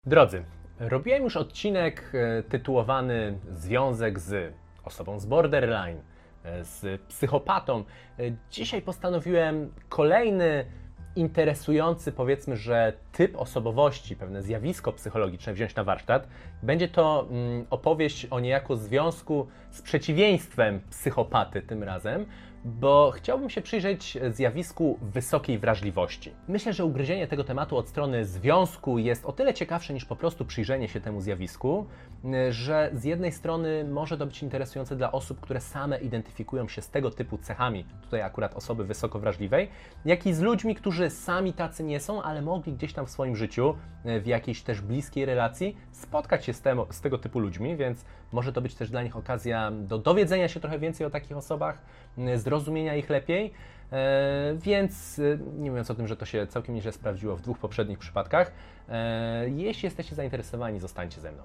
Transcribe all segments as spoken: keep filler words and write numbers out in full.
Drodzy, robiłem już odcinek e, tytułowany Związek z osobą z borderline, e, z psychopatą. E, Dzisiaj postanowiłem kolejny interesujący, powiedzmy, że typ osobowości, pewne zjawisko psychologiczne wziąć na warsztat. Będzie to mm, opowieść o niejako związku z przeciwieństwem psychopaty tym razem, bo chciałbym się przyjrzeć zjawisku wysokiej wrażliwości. Myślę, że ugryzienie tego tematu od strony związku jest o tyle ciekawsze niż po prostu przyjrzenie się temu zjawisku, że z jednej strony może to być interesujące dla osób, które same identyfikują się z tego typu cechami, tutaj akurat osoby wysoko wrażliwej, jak i z ludźmi, którzy sami tacy nie są, ale mogli gdzieś tam w swoim życiu, w jakiejś też bliskiej relacji spotkać się z, temo, z tego typu ludźmi, więc może to być też dla nich okazja do dowiedzenia się trochę więcej o takich osobach, zrozumienia ich lepiej, e, więc e, nie mówiąc o tym, że to się całkiem nieźle sprawdziło w dwóch poprzednich przypadkach, e, jeśli jesteście zainteresowani, zostańcie ze mną.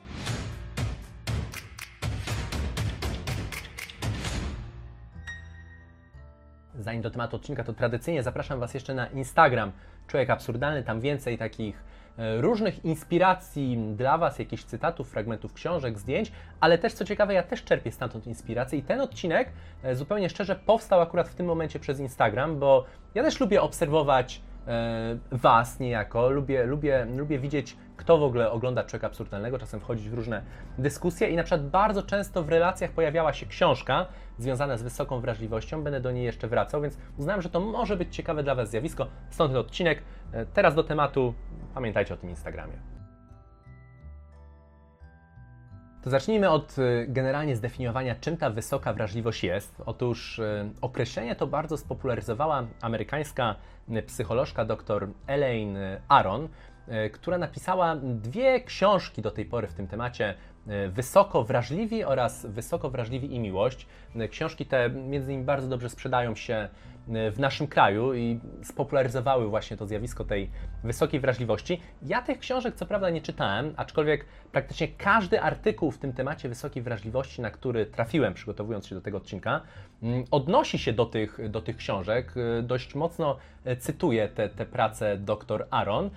Zanim do tematu odcinka, to tradycyjnie zapraszam Was jeszcze na Instagram Człowiek Absurdalny, tam więcej takich różnych inspiracji dla Was, jakichś cytatów, fragmentów książek, zdjęć, ale też co ciekawe, ja też czerpię stamtąd inspirację i ten odcinek, zupełnie szczerze, powstał akurat w tym momencie przez Instagram, bo ja też lubię obserwować e, Was niejako, lubię, lubię, lubię widzieć, kto w ogóle ogląda Człowieka Absurdalnego, czasem wchodzić w różne dyskusje i na przykład bardzo często w relacjach pojawiała się książka związana z wysoką wrażliwością, będę do niej jeszcze wracał, więc uznałem, że to może być ciekawe dla Was zjawisko, stąd ten odcinek. Teraz do tematu, pamiętajcie o tym Instagramie. To zacznijmy od generalnie zdefiniowania, czym ta wysoka wrażliwość jest. Otóż określenie to bardzo spopularyzowała amerykańska psycholożka dr Elaine Aron, która napisała dwie książki do tej pory w tym temacie, Wysoko wrażliwi oraz Wysoko wrażliwi i miłość. Książki te między innymi bardzo dobrze sprzedają się w naszym kraju i spopularyzowały właśnie to zjawisko tej wysokiej wrażliwości. Ja tych książek co prawda nie czytałem, aczkolwiek praktycznie każdy artykuł w tym temacie wysokiej wrażliwości, na który trafiłem przygotowując się do tego odcinka, odnosi się do tych, do tych książek. Dość mocno cytuję te, te prace dr Aron.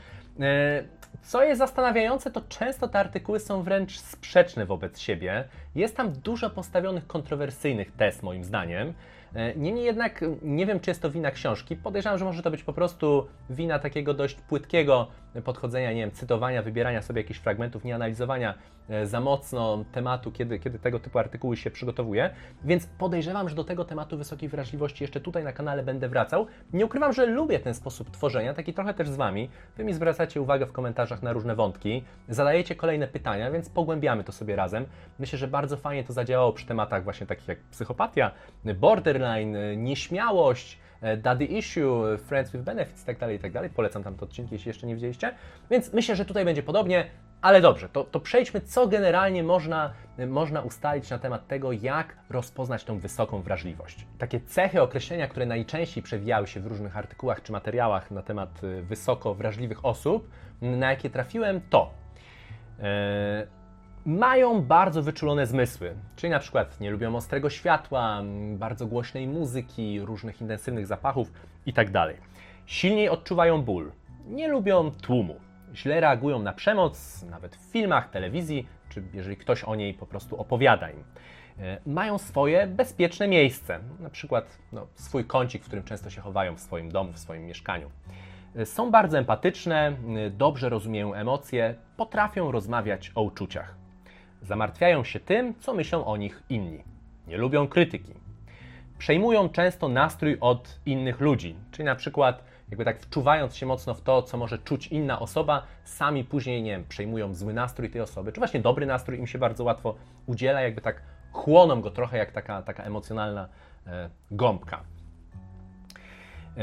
Co jest zastanawiające, to często te artykuły są wręcz sprzeczne wobec siebie. Jest tam dużo postawionych kontrowersyjnych tez, moim zdaniem. Niemniej jednak nie wiem, czy jest to wina książki. Podejrzewam, że może to być po prostu wina takiego dość płytkiego podchodzenia, nie wiem, cytowania, wybierania sobie jakichś fragmentów, nie analizowania za mocno tematu, kiedy, kiedy tego typu artykuły się przygotowuje. Więc podejrzewam, że do tego tematu wysokiej wrażliwości jeszcze tutaj na kanale będę wracał. Nie ukrywam, że lubię ten sposób tworzenia, taki trochę też z Wami. Wy mi zwracacie uwagę w komentarzach na różne wątki, zadajecie kolejne pytania, więc pogłębiamy to sobie razem. Myślę, że bardzo fajnie to zadziałało przy tematach właśnie takich jak psychopatia, borderline, nieśmiałość, Daddy Issue, Friends with Benefits itd., itd. Polecam tam te odcinki, jeśli jeszcze nie widzieliście. Więc myślę, że tutaj będzie podobnie, ale dobrze, to, to przejdźmy, co generalnie można, można ustalić na temat tego, jak rozpoznać tą wysoką wrażliwość. Takie cechy, określenia, które najczęściej przewijały się w różnych artykułach czy materiałach na temat wysoko wrażliwych osób, na jakie trafiłem, to yy, mają bardzo wyczulone zmysły, czyli na przykład nie lubią ostrego światła, bardzo głośnej muzyki, różnych intensywnych zapachów itd. Silniej odczuwają ból, nie lubią tłumu, źle reagują na przemoc, nawet w filmach, telewizji, czy jeżeli ktoś o niej po prostu opowiada im. Mają swoje bezpieczne miejsce, na przykład no, swój kącik, w którym często się chowają w swoim domu, w swoim mieszkaniu. Są bardzo empatyczne, dobrze rozumieją emocje, potrafią rozmawiać o uczuciach. Zamartwiają się tym, co myślą o nich inni. Nie lubią krytyki. Przejmują często nastrój od innych ludzi, czyli na przykład jakby tak wczuwając się mocno w to, co może czuć inna osoba, sami później, nie wiem, przejmują zły nastrój tej osoby, czy właśnie dobry nastrój im się bardzo łatwo udziela, jakby tak chłoną go trochę jak taka, taka emocjonalna e, gąbka. E,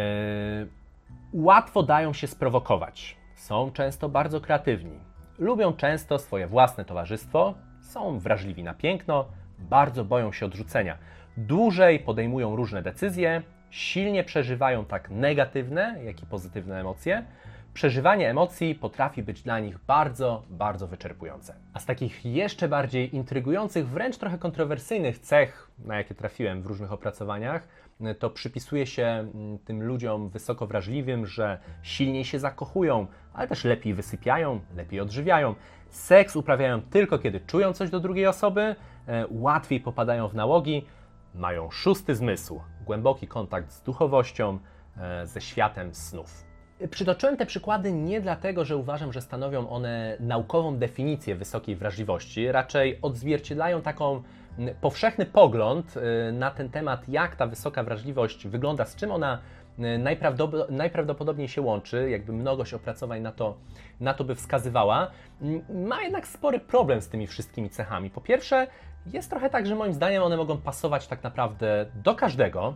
łatwo dają się sprowokować. Są często bardzo kreatywni. Lubią często swoje własne towarzystwo, są wrażliwi na piękno, bardzo boją się odrzucenia. Dłużej podejmują różne decyzje, silnie przeżywają tak negatywne, jak i pozytywne emocje, Przeżywanie emocji potrafi być dla nich bardzo, bardzo wyczerpujące. A z takich jeszcze bardziej intrygujących, wręcz trochę kontrowersyjnych cech, na jakie trafiłem w różnych opracowaniach, to przypisuje się tym ludziom wysoko wrażliwym, że silniej się zakochują, ale też lepiej wysypiają, lepiej odżywiają. Seks uprawiają tylko kiedy czują coś do drugiej osoby, łatwiej popadają w nałogi, mają szósty zmysł, głęboki kontakt z duchowością, ze światem snów. Przytoczyłem te przykłady nie dlatego, że uważam, że stanowią one naukową definicję wysokiej wrażliwości, raczej odzwierciedlają taką powszechny pogląd na ten temat, jak ta wysoka wrażliwość wygląda, z czym ona najprawdopodobniej się łączy, jakby mnogość opracowań na to, na to by wskazywała. Ma jednak spory problem z tymi wszystkimi cechami. Po pierwsze, jest trochę tak, że moim zdaniem one mogą pasować tak naprawdę do każdego.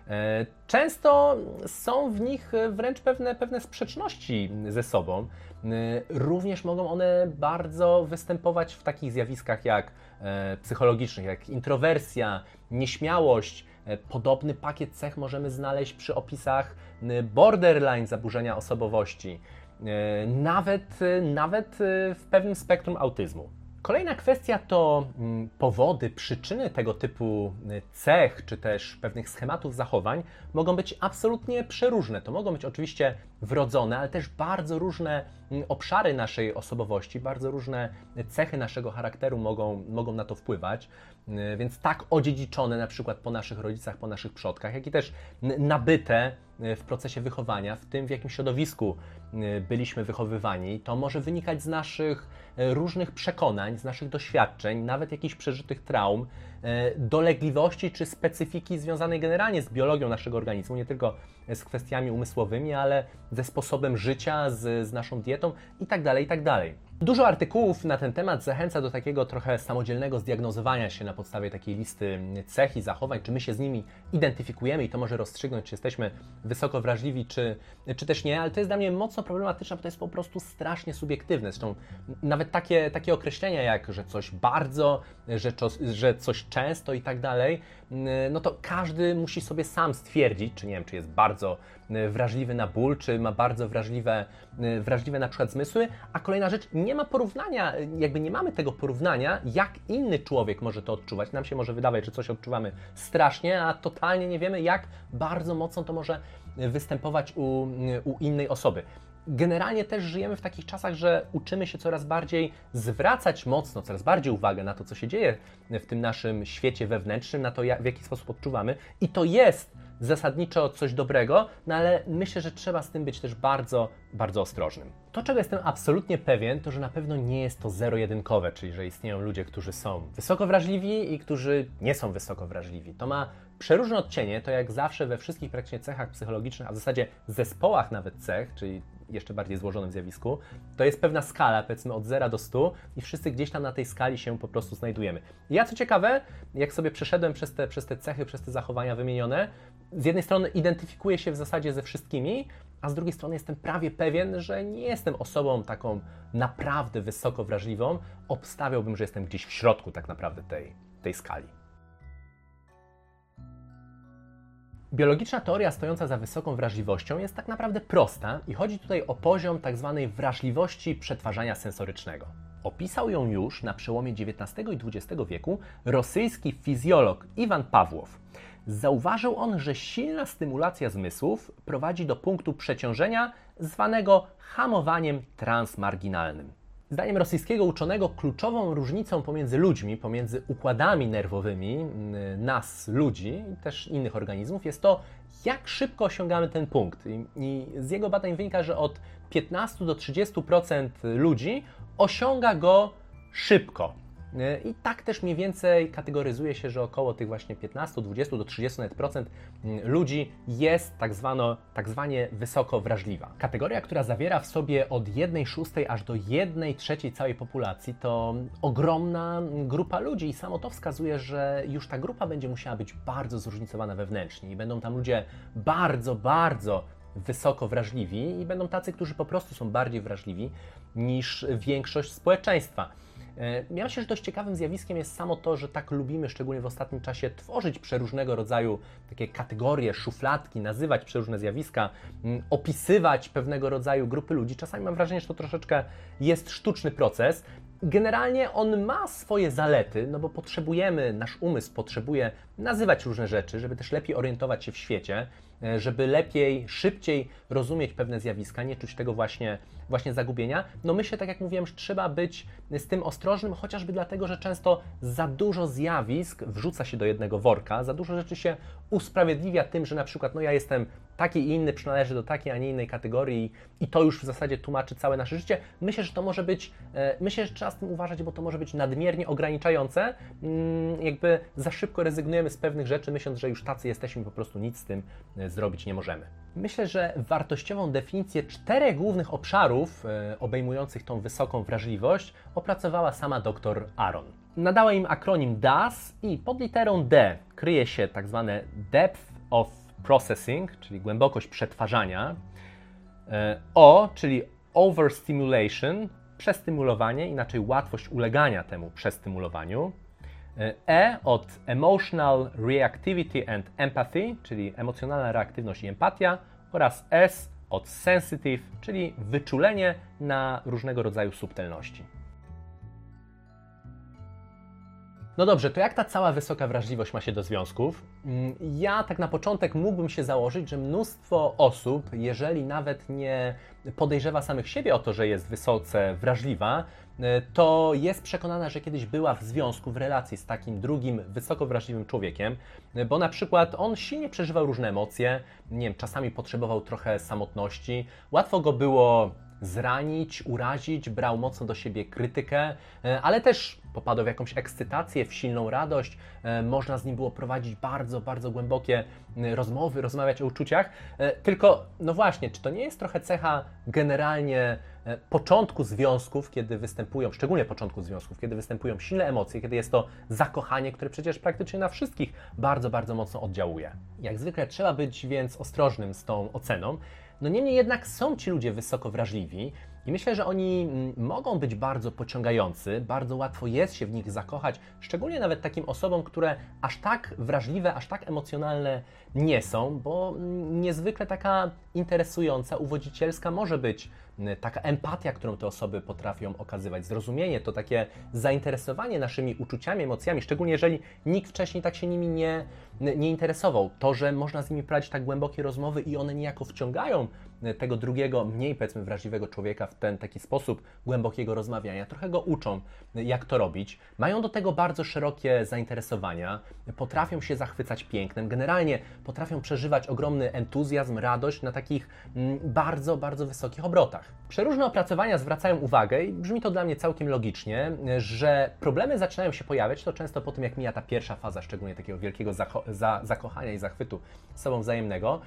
Często są w nich wręcz pewne, pewne sprzeczności ze sobą. Również mogą one bardzo występować w takich zjawiskach jak psychologicznych, jak introwersja, nieśmiałość. Podobny pakiet cech możemy znaleźć przy opisach borderline, zaburzenia osobowości, nawet, nawet w pewnym spektrum autyzmu. Kolejna kwestia to powody, przyczyny tego typu cech, czy też pewnych schematów zachowań mogą być absolutnie przeróżne. To mogą być oczywiście wrodzone, ale też bardzo różne obszary naszej osobowości, bardzo różne cechy naszego charakteru mogą, mogą na to wpływać. Więc tak odziedziczone na przykład po naszych rodzicach, po naszych przodkach, jak i też nabyte w procesie wychowania, w tym w jakim środowisku byliśmy wychowywani, to może wynikać z naszych różnych przekonań, z naszych doświadczeń, nawet jakichś przeżytych traum, dolegliwości czy specyfiki związanej generalnie z biologią naszego organizmu, nie tylko z kwestiami umysłowymi, ale ze sposobem życia, z, z naszą dietą itd., itd. Dużo artykułów na ten temat zachęca do takiego trochę samodzielnego zdiagnozowania się na podstawie takiej listy cech i zachowań, czy my się z nimi identyfikujemy i to może rozstrzygnąć, czy jesteśmy wysoko wrażliwi, czy, czy też nie, ale to jest dla mnie mocno problematyczne, bo to jest po prostu strasznie subiektywne. Zresztą nawet takie, takie określenia jak, że coś bardzo, że, że coś często i tak dalej, no to każdy musi sobie sam stwierdzić, czy nie wiem, czy jest bardzo wrażliwy na ból, czy ma bardzo wrażliwe, wrażliwe na przykład zmysły, a kolejna rzecz, nie ma porównania, jakby nie mamy tego porównania, jak inny człowiek może to odczuwać. Nam się może wydawać, że coś odczuwamy strasznie, a totalnie nie wiemy, jak bardzo mocno to może występować u, u innej osoby. Generalnie też żyjemy w takich czasach, że uczymy się coraz bardziej zwracać mocno, coraz bardziej uwagę na to, co się dzieje w tym naszym świecie wewnętrznym, na to, w jaki sposób odczuwamy. I to jest zasadniczo coś dobrego, no ale myślę, że trzeba z tym być też bardzo, bardzo ostrożnym. To, czego jestem absolutnie pewien, to że na pewno nie jest to zero-jedynkowe, czyli że istnieją ludzie, którzy są wysoko wrażliwi i którzy nie są wysoko wrażliwi. To ma przeróżne odcienie, to jak zawsze we wszystkich praktycznie cechach psychologicznych, a w zasadzie zespołach nawet cech, czyli jeszcze bardziej złożonym zjawisku, to jest pewna skala, powiedzmy od zera do stu i wszyscy gdzieś tam na tej skali się po prostu znajdujemy. Ja co ciekawe, jak sobie przeszedłem przez te, przez te cechy, przez te zachowania wymienione, z jednej strony identyfikuję się w zasadzie ze wszystkimi, a z drugiej strony jestem prawie pewien, że nie jestem osobą taką naprawdę wysoko wrażliwą. Obstawiałbym, że jestem gdzieś w środku tak naprawdę tej, tej skali. Biologiczna teoria stojąca za wysoką wrażliwością jest tak naprawdę prosta i chodzi tutaj o poziom tak zwanej wrażliwości przetwarzania sensorycznego. Opisał ją już na przełomie dziewiętnastego i dwudziestego wieku rosyjski fizjolog Iwan Pawłow. Zauważył on, że silna stymulacja zmysłów prowadzi do punktu przeciążenia zwanego hamowaniem transmarginalnym. Zdaniem rosyjskiego uczonego kluczową różnicą pomiędzy ludźmi, pomiędzy układami nerwowymi nas, ludzi i też innych organizmów jest to, jak szybko osiągamy ten punkt. I, i z jego badań wynika, że od piętnastu do trzydziestu procent ludzi osiąga go szybko. I tak też mniej więcej kategoryzuje się, że około tych właśnie piętnastu, dwudziestu do trzydziestu procent ludzi jest tak, zwano, tak zwanie wysoko wrażliwa. Kategoria, która zawiera w sobie od jednej szóstej aż do jednej trzeciej całej populacji, to ogromna grupa ludzi i samo to wskazuje, że już ta grupa będzie musiała być bardzo zróżnicowana wewnętrznie i będą tam ludzie bardzo, bardzo wysoko wrażliwi i będą tacy, którzy po prostu są bardziej wrażliwi niż większość społeczeństwa. Ja myślę, że dość ciekawym zjawiskiem jest samo to, że tak lubimy, szczególnie w ostatnim czasie, tworzyć przeróżnego rodzaju takie kategorie, szufladki, nazywać przeróżne zjawiska, opisywać pewnego rodzaju grupy ludzi. Czasami mam wrażenie, że to troszeczkę jest sztuczny proces. Generalnie on ma swoje zalety, no bo potrzebujemy, nasz umysł potrzebuje nazywać różne rzeczy, żeby też lepiej orientować się w świecie, żeby lepiej, szybciej rozumieć pewne zjawiska, nie czuć tego właśnie, właśnie zagubienia. No myślę, tak jak mówiłem, że trzeba być z tym ostrożnym, chociażby dlatego, że często za dużo zjawisk wrzuca się do jednego worka, za dużo rzeczy się usprawiedliwia tym, że na przykład no ja jestem taki i inny, przynależę do takiej, a nie innej kategorii i to już w zasadzie tłumaczy całe nasze życie. Myślę, że to może być, myślę, że trzeba z tym uważać, bo to może być nadmiernie ograniczające, jakby za szybko rezygnujemy z pewnych rzeczy, myśląc, że już tacy jesteśmy, po prostu nic z tym zrobić nie możemy. Myślę, że wartościową definicję czterech głównych obszarów obejmujących tą wysoką wrażliwość opracowała sama dr Aron. Nadała im akronim D A S i pod literą D kryje się tak zwane Depth of Processing, czyli głębokość przetwarzania, O, czyli Overstimulation, przestymulowanie, inaczej łatwość ulegania temu przestymulowaniu, E od Emotional Reactivity and Empathy, czyli emocjonalna reaktywność i empatia, oraz S od Sensitive, czyli wyczulenie na różnego rodzaju subtelności. No dobrze, to jak ta cała wysoka wrażliwość ma się do związków? Ja tak na początek mógłbym się założyć, że mnóstwo osób, jeżeli nawet nie podejrzewa samych siebie o to, że jest wysoce wrażliwa, to jest przekonana, że kiedyś była w związku, w relacji z takim drugim wysoko wrażliwym człowiekiem, bo na przykład on silnie przeżywał różne emocje, nie wiem, czasami potrzebował trochę samotności, łatwo go było zranić, urazić, brał mocno do siebie krytykę, ale też popadał w jakąś ekscytację, w silną radość. Można z nim było prowadzić bardzo, bardzo głębokie rozmowy, rozmawiać o uczuciach. Tylko, no właśnie, czy to nie jest trochę cecha generalnie początku związków, kiedy występują, szczególnie początku związków, kiedy występują silne emocje, kiedy jest to zakochanie, które przecież praktycznie na wszystkich bardzo, bardzo mocno oddziałuje. Jak zwykle trzeba być więc ostrożnym z tą oceną. No niemniej jednak są ci ludzie wysoko wrażliwi i myślę, że oni mogą być bardzo pociągający, bardzo łatwo jest się w nich zakochać, szczególnie nawet takim osobom, które aż tak wrażliwe, aż tak emocjonalne nie są, bo niezwykle taka interesująca, uwodzicielska może być taka empatia, którą te osoby potrafią okazywać, zrozumienie, to takie zainteresowanie naszymi uczuciami, emocjami, szczególnie jeżeli nikt wcześniej tak się nimi nie, nie interesował. To, że można z nimi prowadzić tak głębokie rozmowy i one niejako wciągają tego drugiego, mniej powiedzmy wrażliwego człowieka w ten taki sposób głębokiego rozmawiania, trochę go uczą, jak to robić. Mają do tego bardzo szerokie zainteresowania, potrafią się zachwycać pięknem, generalnie potrafią przeżywać ogromny entuzjazm, radość na takich bardzo, bardzo wysokich obrotach. Przeróżne opracowania zwracają uwagę i brzmi to dla mnie całkiem logicznie, że problemy zaczynają się pojawiać, to często po tym, jak mija ta pierwsza faza, szczególnie takiego wielkiego za zakochania i zachwytu sobą wzajemnego,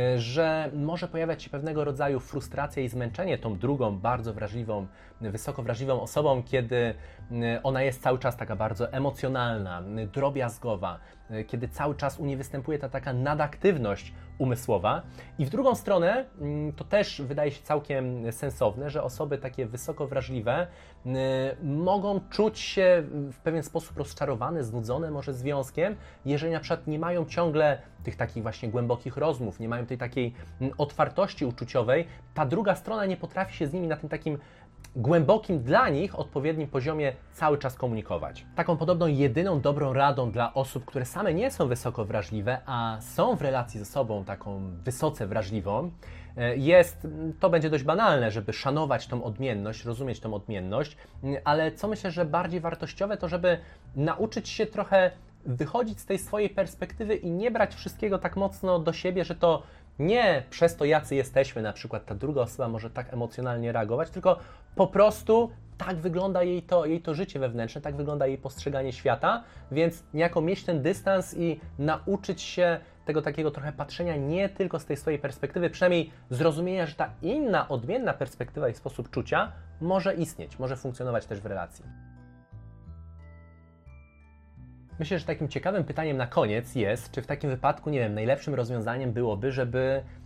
że może pojawiać się pewnego rodzaju frustracja i zmęczenie tą drugą, bardzo wrażliwą, wysoko wrażliwą osobą, kiedy ona jest cały czas taka bardzo emocjonalna, drobiazgowa, kiedy cały czas u niej występuje ta taka nadaktywność umysłowa. I w drugą stronę to też wydaje się całkiem sensowne, że osoby takie wysoko wrażliwe mogą czuć się w pewien sposób rozczarowane, znudzone może związkiem, jeżeli na przykład nie mają ciągle tych takich właśnie głębokich rozmów, nie mają tej takiej otwartości uczuciowej, ta druga strona nie potrafi się z nimi na tym takim głębokim dla nich odpowiednim poziomie cały czas komunikować. Taką podobną jedyną dobrą radą dla osób, które same nie są wysoko wrażliwe, a są w relacji ze sobą taką wysoce wrażliwą, jest, to będzie dość banalne, żeby szanować tą odmienność, rozumieć tą odmienność, ale co myślę, że bardziej wartościowe, to żeby nauczyć się trochę wychodzić z tej swojej perspektywy i nie brać wszystkiego tak mocno do siebie, że to nie przez to, jacy jesteśmy, na przykład ta druga osoba może tak emocjonalnie reagować, tylko po prostu tak wygląda jej to, jej to życie wewnętrzne, tak wygląda jej postrzeganie świata, więc niejako mieć ten dystans i nauczyć się tego takiego trochę patrzenia nie tylko z tej swojej perspektywy, przynajmniej zrozumienia, że ta inna, odmienna perspektywa i sposób czucia może istnieć, może funkcjonować też w relacji. Myślę, że takim ciekawym pytaniem na koniec jest, czy w takim wypadku, nie wiem, najlepszym rozwiązaniem byłoby, żeby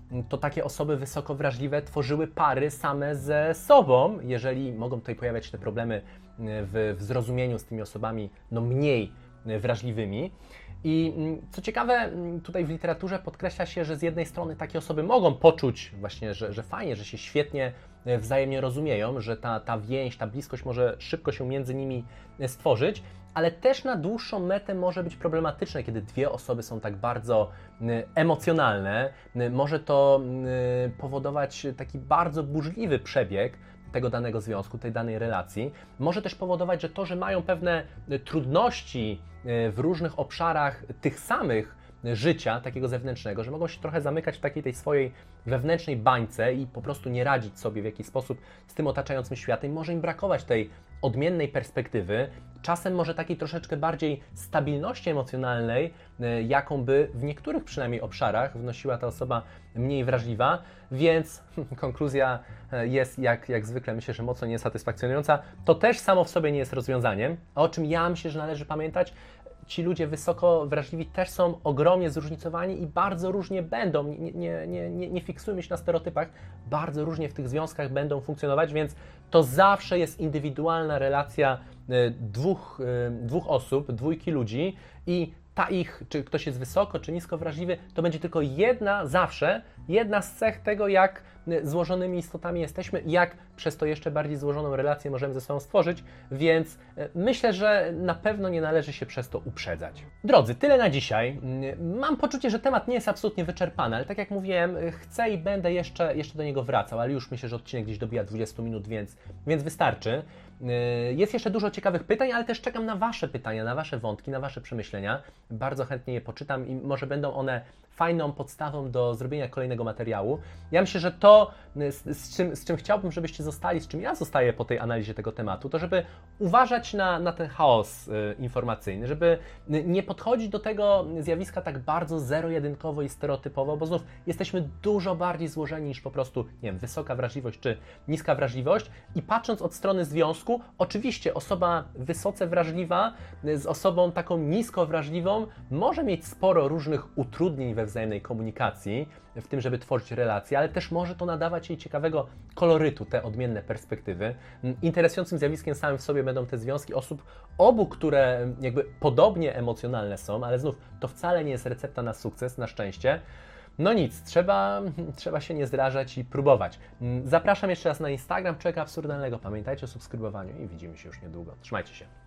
to takie osoby wysoko wrażliwe tworzyły pary same ze sobą, jeżeli mogą tutaj pojawiać się te problemy w, w zrozumieniu z tymi osobami no, mniej wrażliwymi. I co ciekawe, tutaj w literaturze podkreśla się, że z jednej strony takie osoby mogą poczuć właśnie, że, że fajnie, że się świetnie wzajemnie rozumieją, że ta, ta więź, ta bliskość może szybko się między nimi stworzyć, ale też na dłuższą metę może być problematyczne, kiedy dwie osoby są tak bardzo emocjonalne. Może to powodować taki bardzo burzliwy przebieg tego danego związku, tej danej relacji. Może też powodować, że to, że mają pewne trudności w różnych obszarach tych samych życia, takiego zewnętrznego, że mogą się trochę zamykać w takiej tej swojej wewnętrznej bańce i po prostu nie radzić sobie w jakiś sposób z tym otaczającym światem. Może im brakować tej odmiennej perspektywy, czasem może takiej troszeczkę bardziej stabilności emocjonalnej, jaką by w niektórych przynajmniej obszarach wnosiła ta osoba mniej wrażliwa, więc konkluzja jest jak, jak zwykle myślę, że mocno niesatysfakcjonująca. To też samo w sobie nie jest rozwiązaniem, o czym ja myślę, że należy pamiętać. Ci ludzie wysoko wrażliwi też są ogromnie zróżnicowani i bardzo różnie będą, nie, nie, nie, nie, nie fiksujmy się na stereotypach, bardzo różnie w tych związkach będą funkcjonować, więc to zawsze jest indywidualna relacja dwóch, dwóch osób, dwójki ludzi i ta ich, czy ktoś jest wysoko, czy nisko wrażliwy, to będzie tylko jedna, zawsze, jedna z cech tego, jak złożonymi istotami jesteśmy i jak przez to jeszcze bardziej złożoną relację możemy ze sobą stworzyć, więc myślę, że na pewno nie należy się przez to uprzedzać. Drodzy, tyle na dzisiaj. Mam poczucie, że temat nie jest absolutnie wyczerpany, ale tak jak mówiłem, chcę i będę jeszcze, jeszcze do niego wracał, ale już myślę, że odcinek gdzieś dobija dwadzieścia minut, więc, więc wystarczy. Jest jeszcze dużo ciekawych pytań, ale też czekam na Wasze pytania, na Wasze wątki, na Wasze przemyślenia. Bardzo chętnie je poczytam i może będą one fajną podstawą do zrobienia kolejnego materiału. Ja myślę, że to, z, z, czym, z czym chciałbym, żebyście zostali, z czym ja zostaję po tej analizie tego tematu, to żeby uważać na, na ten chaos y, informacyjny, żeby nie podchodzić do tego zjawiska tak bardzo zero-jedynkowo i stereotypowo, bo znów jesteśmy dużo bardziej złożeni niż po prostu, nie wiem, wysoka wrażliwość czy niska wrażliwość i patrząc od strony związku, oczywiście osoba wysoce wrażliwa z osobą taką nisko wrażliwą może mieć sporo różnych utrudnień we wzajemnej komunikacji, w tym, żeby tworzyć relacje, ale też może to nadawać jej ciekawego kolorytu, te odmienne perspektywy. Interesującym zjawiskiem samym w sobie będą te związki osób obu, które jakby podobnie emocjonalne są, ale znów to wcale nie jest recepta na sukces, na szczęście. No nic, trzeba, trzeba się nie zrażać i próbować. Zapraszam jeszcze raz na Instagram Człowieka Absurdalnego. Pamiętajcie o subskrybowaniu i widzimy się już niedługo. Trzymajcie się.